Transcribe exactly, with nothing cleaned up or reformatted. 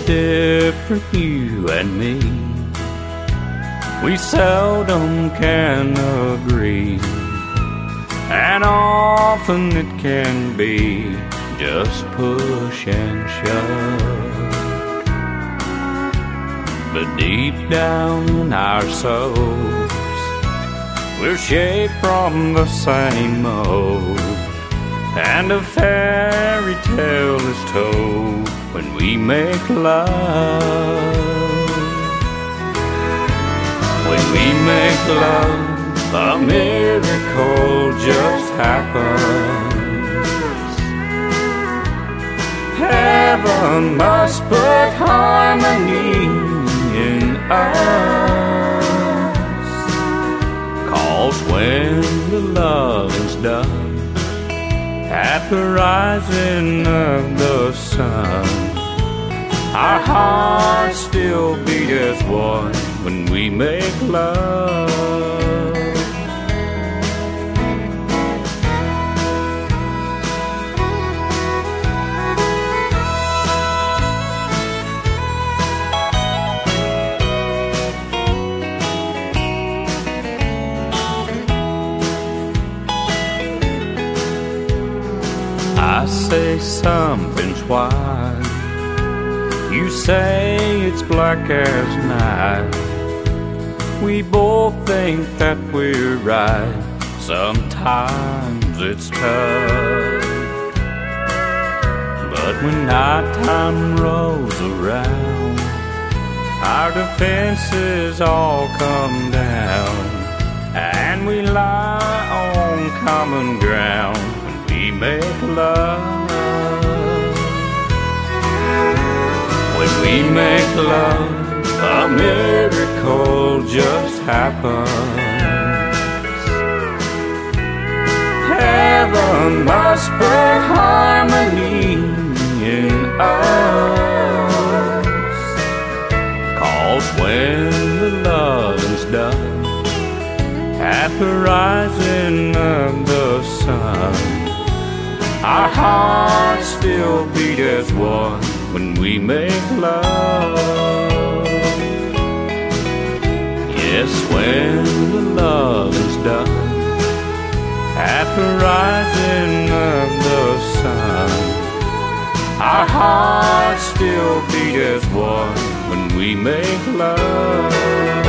different, you and me. We seldom can agree, and often it can be just push and shove. But deep down in our souls, we're shaped from the same mold, and a fairy tale is told when we make love. When we make love, a miracle just happens. Heaven must put harmony in us, 'cause when the love is done at the rising of the sun, our hearts still beat as one when we make love. I say something's white, you say it's black as night. We both think that we're right, sometimes it's tough. But when nighttime rolls around, our defenses all come down, and we lie on common ground when we make love. When we make love, a miracle just happens. Heaven must put harmony in us, 'cause when the love is done at the rising of the sun, our hearts still beat as one when we make love. Yes, when the love is done at the rising of the sun, our hearts still beat as one when we make love.